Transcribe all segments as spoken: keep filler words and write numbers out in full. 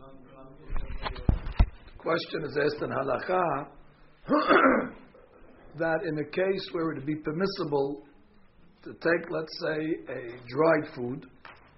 Question is asked in halakha that in a case where it would be permissible to take, let's say, a dried food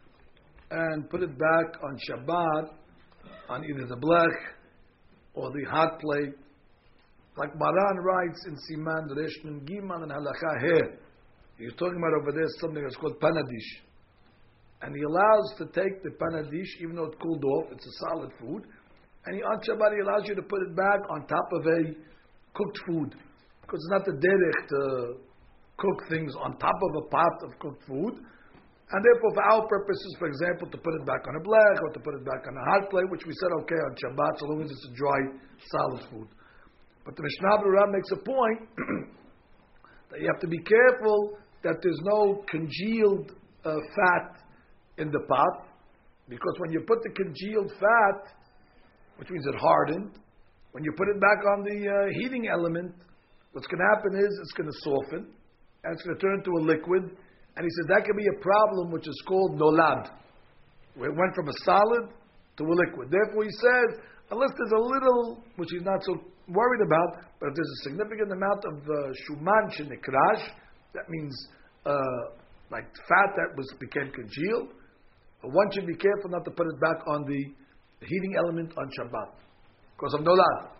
and put it back on Shabbat on either the blech or the hot plate, like Maran writes in Siman Resh Nun Gimel and halakha here. He's talking about over there something that's called panadish. And he allows to take the panadish, even though it's cooled off, it's a solid food. And he, on Shabbat, he allows you to put it back on top of a cooked food. Because it's not the derech to cook things on top of a pot of cooked food. And therefore, for our purposes, for example, to put it back on a blech or to put it back on a hot plate, which we said okay on Shabbat, so long as it's a dry, solid food. But the Mishnah Berurah makes a point that you have to be careful that there's no congealed uh, fat in the pot, because when you put the congealed fat, which means it hardened, when you put it back on the uh, heating element, what's going to happen is it's going to soften and it's going to turn into a liquid. And he said that can be a problem which is called nolad, where it went from a solid to a liquid. Therefore, he says unless there's a little, which he's not so worried about, but if there's a significant amount of uh, shuman shenikrash, that means uh, like fat that was became congealed, one should be careful not to put it back on the heating element on Shabbat because of nolad.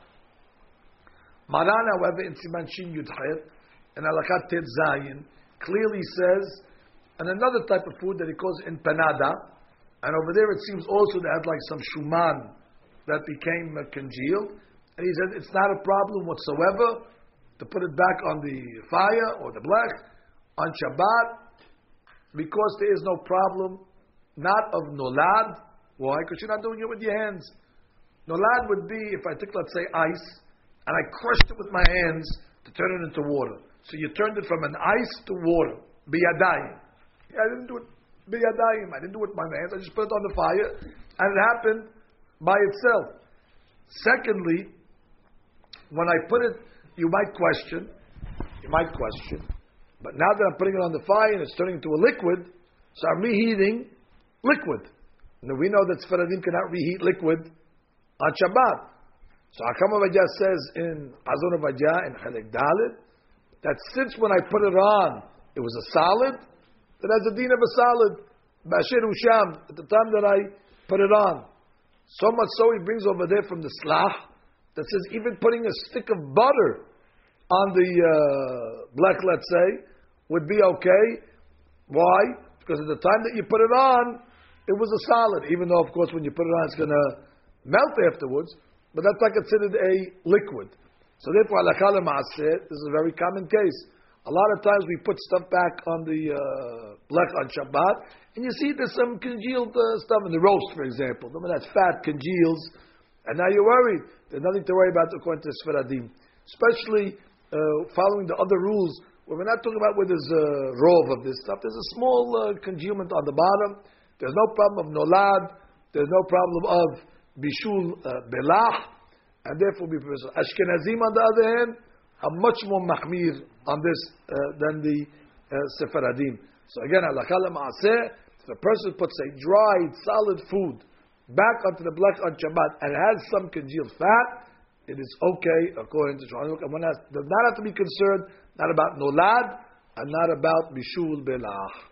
Maran, however, in Siman Shin Yud Chet and Halakha Tet Zayin clearly says, and another type of food that he calls in panada, and over there it seems also they had like some shuman that became uh, congealed, and he said it's not a problem whatsoever to put it back on the fire or the blech on Shabbat because there is no problem, not of nolad. Why? Because you're not doing it with your hands. Nolad would be if I took, let's say, ice and I crushed it with my hands to turn it into water. So you turned it from an ice to water. Biyadayim. Yeah, I didn't do it biyadayim. I didn't do it with my hands. I just put it on the fire, and it happened by itself. Secondly, when I put it, you might question, you might question, but now that I'm putting it on the fire and it's turning into a liquid, so I'm reheating liquid. Now we know that Sfaradim cannot reheat liquid on Shabbat. So Hakam Avadja says in Azon Avadja in Chelek Dalet that since when I put it on it was a solid, that has a deen of a solid, Bashir Usham, at the time that I put it on. So much so he brings over there from the Slah that says even putting a stick of butter on the uh, blech, let's say, would be okay. Why? Because at the time that you put it on, it was a solid, even though, of course, when you put it on, it's going to melt afterwards, but that's not considered a liquid. So therefore, halakha l'maaseh, this is a very common case. A lot of times we put stuff back on the uh, blech on Shabbat, and you see there's some congealed uh, stuff in the roast, for example. Remember that's fat congeals, and now you're worried. There's nothing to worry about according to Sfaradim. Especially uh, following the other rules, where we're not talking about where there's a rov of this stuff. There's a small uh, congealment on the bottom. There's no problem of nolad. There's no problem of bishul uh, belah, and therefore be permissible. Ashkenazim, on the other hand, are much more mahmir on this uh, than the uh, Sephardim. So again, halakha l'maaseh, if a person puts a dried, solid food back onto the blech on Shabbat and it has some congealed fat, it is okay according to Shulchan Aruch. And one has, does not have to be concerned not about nolad and not about bishul belah.